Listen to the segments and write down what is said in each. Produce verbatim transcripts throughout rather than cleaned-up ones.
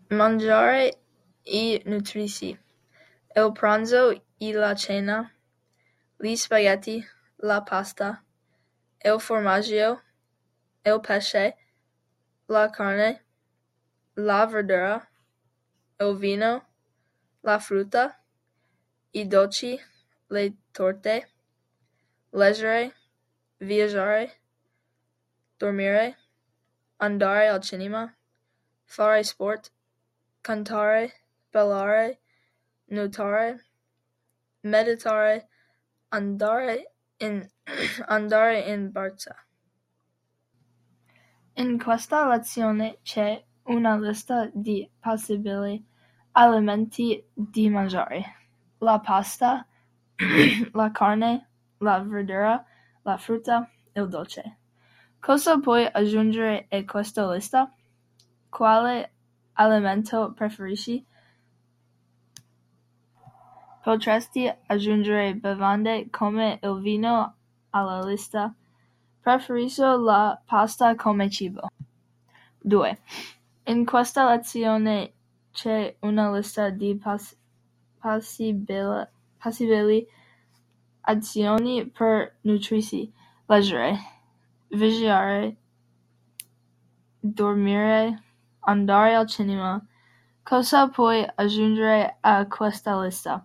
Mangiare i nutrizi: il pranzo e la cena, gli spaghetti, la pasta, il formaggio, il pesce, la carne, la verdura, il vino, la frutta, i dolci, le torte, leggere, viaggiare, dormire, andare al cinema, fare sport, cantare, ballare, nuotare, meditare, andare in, andare in barca. In questa lezione c'è una lista di possibili alimenti da mangiare: la pasta, la carne, la verdura, la frutta, il dolce. Cosa puoi aggiungere a questa lista? Quale alimento preferisci? Potresti aggiungere bevande come il vino alla lista. Preferisco la pasta come cibo. due. In questa lezione c'è una lista di poss- possibili, possibili azioni per nutrirsi: leggere, viaggiare, dormire, andare al cinema. Cosa puoi aggiungere a questa lista?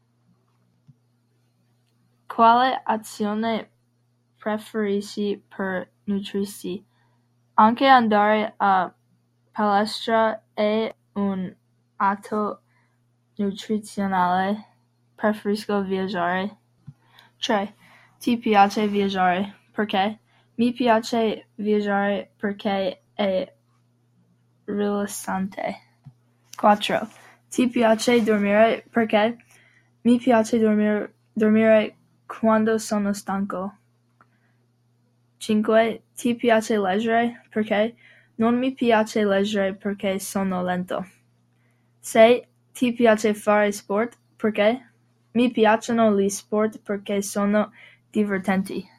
Quale azione preferisci per nutrirsi? Anche andare a palestra è un atto nutrizionale. Preferisco viaggiare. tre. Ti piace viaggiare? Perché? Mi piace viaggiare perché è rilassante. quattro. Ti piace dormire? Perché? Mi piace dormire, dormire quando sono stanco. cinque. Ti piace leggere? Perché? Non mi piace leggere perché sono lento. sei. Ti piace fare sport? Perché? Mi piacciono gli sport perché sono divertenti.